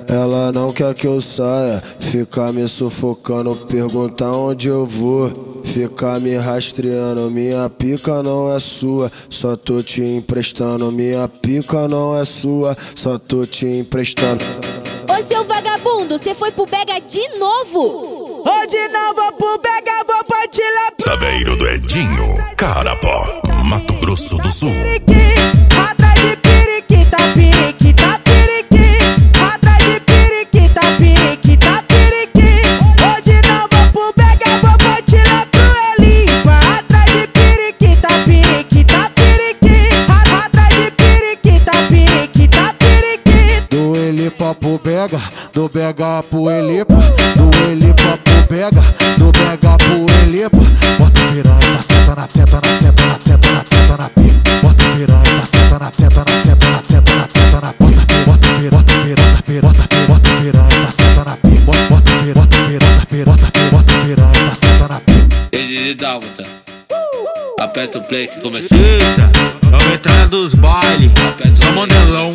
Ela não quer que eu saia, fica me sufocando, pergunta onde eu vou, fica me rastreando. Minha pica não é sua, só tô te emprestando. Minha pica não é sua, só tô te emprestando. Ô seu vagabundo, cê foi pro Bega de novo? Hoje não vou pro Bega, vou partir lá pro Saveiro do Edinho, Carapó, Mato Grosso do Sul. Atrás de periquita, periquita, periqui. Atrás de periquita, periquita, periqui. Hoje não vou pro Bega, vou partir lá pro Elipa. Atrás de periquita, periquita, periqui. Atrás de periquita, periquita, periqui. Do Elipa pro Bega, do Bega pro Elipa. Do Elipa pro Bega, do Bega pro Elipa. Bota piranha, senta na, senta na, senta na, senta na, senta na pica. Bota piranha, senta na, senta na, senta na, senta na, senta na. Bota piranha, bota piranha, bota piranha, bota piranha, senta na pica. Bota piranha, bota piranha, bota piranha, senta na pica. Ele dálmata. Aperta o play que começou. Eita, é o entrada dos bailes. Só mandelão.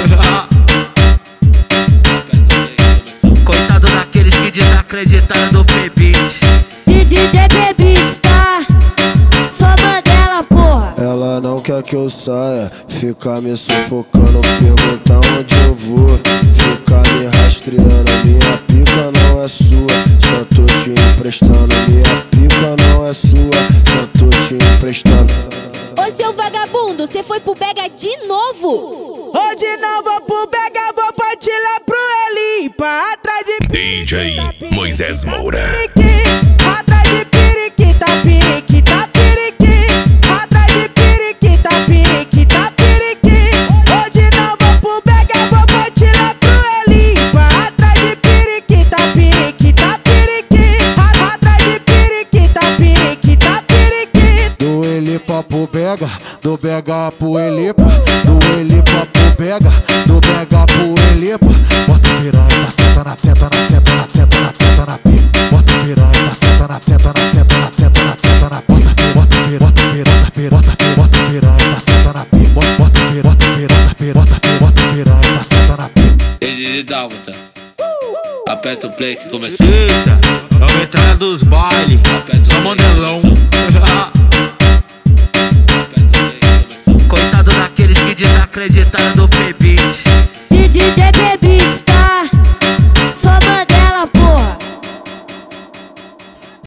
Coitado daqueles que desacreditaram do P-Beat. DJ P-Beat, tá? Só Mandela, porra. Ela não quer que eu saia, fica me sufocando, pergunta onde eu vou, fica me rastreando. Minha pica não é sua, só tô te emprestando. Minha pica não é sua, só tô te emprestando. Ô seu vagabundo, cê foi pro Bega de novo? Hoje não vou pro Bega, vou partir lá pro Elipa. Atrás de DJ Moisés Moura. atrás de periquita, periquita, periqui. Atrás de periquita, periquita, periqui. Hoje não vou pro Bega, vou partir lá pro Elipa. Atrás de periquita, periquita, periqui. Atrás de periquita, periquita, periqui. Do Elipa pro Bega, do Bega pro Elipa. Do Elipa pro Bega, do Bega pro Elipa. Bota piranha, senta na, senta na, senta na, senta na, senta na pica. Bota piranha, senta na, senta na, senta na, senta na, senta na. Bota piranha, bota piranha, bota piranha, senta na pica. Bota piranha, bota piranha, senta na pica. Ele dálmata. Aperta o play que começou. Eita, é o entrada dos bailes. Só mandelão. Aperta o play que começou. Coitado daqueles que desacreditaram do